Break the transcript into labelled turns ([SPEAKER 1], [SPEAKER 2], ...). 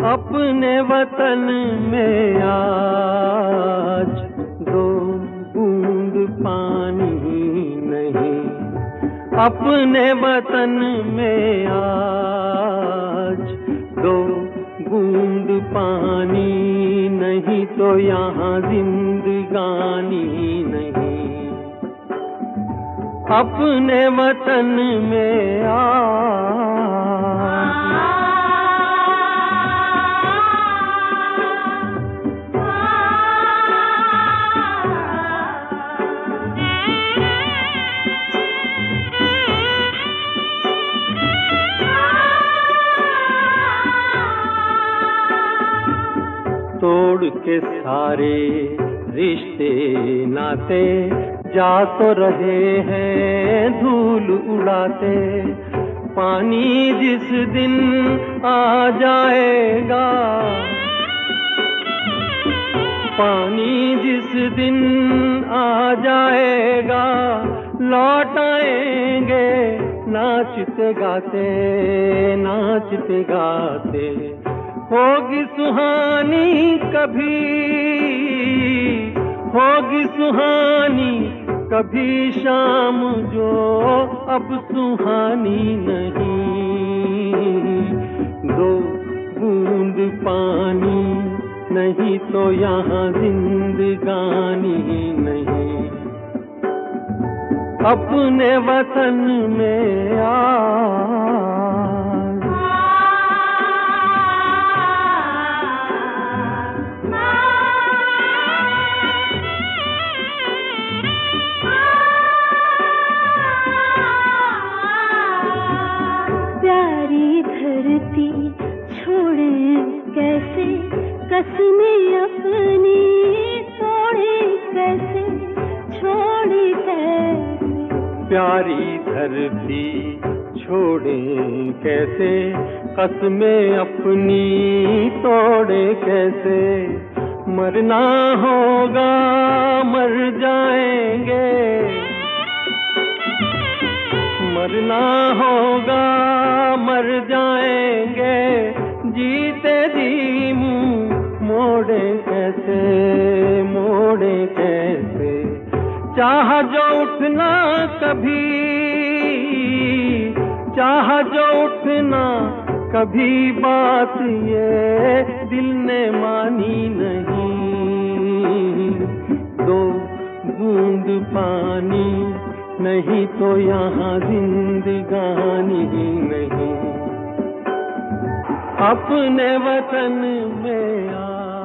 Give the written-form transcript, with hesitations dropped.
[SPEAKER 1] अपने वतन में आज दो बूंद पानी नहीं, अपने वतन में आज दो बूंद पानी नहीं तो यहाँ जिंदगानी नहीं। अपने वतन में आज तोड़ के सारे रिश्ते नाते जा तो रहे हैं धूल उड़ाते। पानी जिस दिन आ जाएगा, पानी जिस दिन आ जाएगा, लौट आएंगे नाचते गाते, नाचते गाते। होगी सुहानी कभी, होगी सुहानी कभी शाम जो अब सुहानी नहीं। दो बूंद पानी नहीं तो यहाँ जिंदगानी नहीं। अपने वतन में
[SPEAKER 2] कैसे कसमें अपनी तोड़े, कैसे छोड़े, कैसे
[SPEAKER 1] प्यारी धरती छोड़े, कैसे कसमें अपनी तोड़े, कैसे मरना होगा मर जाएंगे, मरना होगा मर जाएंगे। जीते जी मुंह मोड़े कैसे, मोड़े कैसे। चाह जो उठना कभी, चाह जो उठना कभी, बात ये दिल ने मानी नहीं। दो बूंद पानी नहीं तो यहाँ जिंदगानी नहीं। अपने वतन में